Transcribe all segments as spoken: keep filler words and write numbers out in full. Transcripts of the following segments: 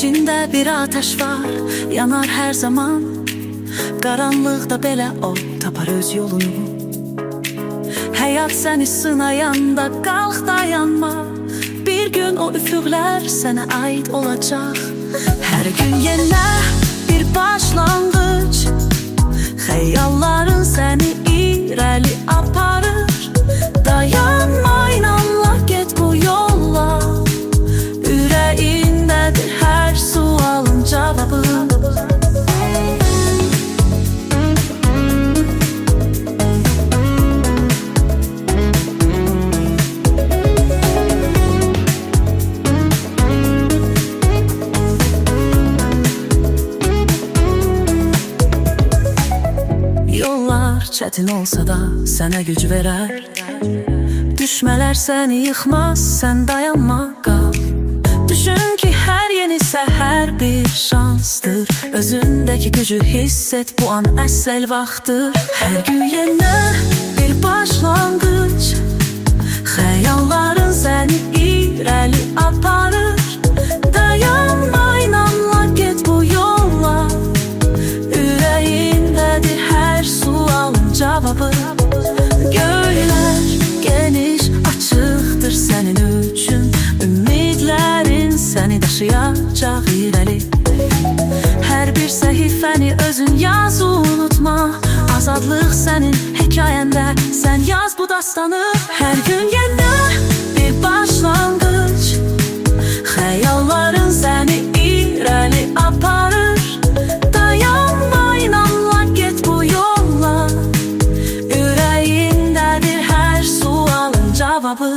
İçində bir ateş var, yanar hər zaman. Qaranlıqda belə o tapar öz yolunu. Həyat səni sınayanda qalx dayanma. Bir gün o üfüqlər sənə aid olacaq. Hər gün yenə bir başlanğıc. Xəyalların səni irəli aparır. Dayanma, inanla, get bu yolla. Ürəyindədir hər sualın cavabı. Yollar çətin olsa da sənə güc verər. Düşmələr səni yıxmaz, sən dayanma, qal. Düşün ki, hər yeni səhər bir şansdır. Özündəki gücü hiss et, bu an əsl vaxtdır. Hər gün yenə bir başlanğıc. Xəyalların səni irəli aparır. Dayanma, inanla, get bu yolla. Ürəyindədir hər sualın cavabı. Göylər geniş, açıqdır sənin üçün. Ümidlərin səni daşıyacaq irəli. Hər bir səhifəni özün yaz, unutma. Azadlıq sənin hekayəndə, sən yaz bu dastanı. Hər gün yenə bir başlanğıc. Xəyalların səni irəli aparır. Dayanma, inanla, get bu yolla. Ürəyindədir hər sualın cavabı.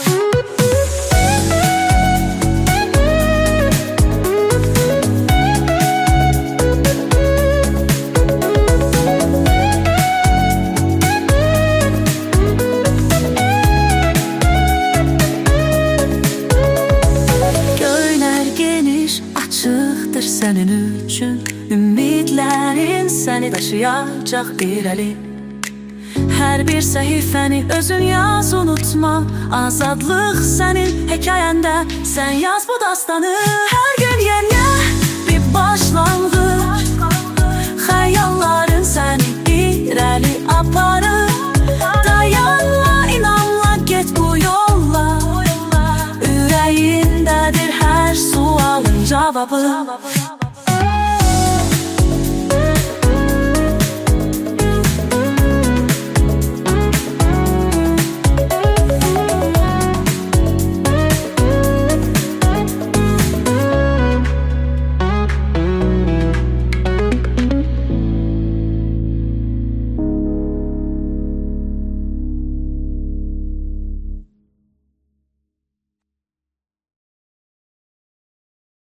Açıqdır sənin üçün. Ümidlərin səni daşıyacaq irəli. Hər bir səhifəni özün yaz, unutma. Azadlıq sənin hekayəndə, sən yaz bu dastanı. Hər gün yenə bir başlanğıc. Xəyalların səni irəli aparır. Dayanma, inanla, get bu yolla. Ürəyindədir hər sualın cavabı.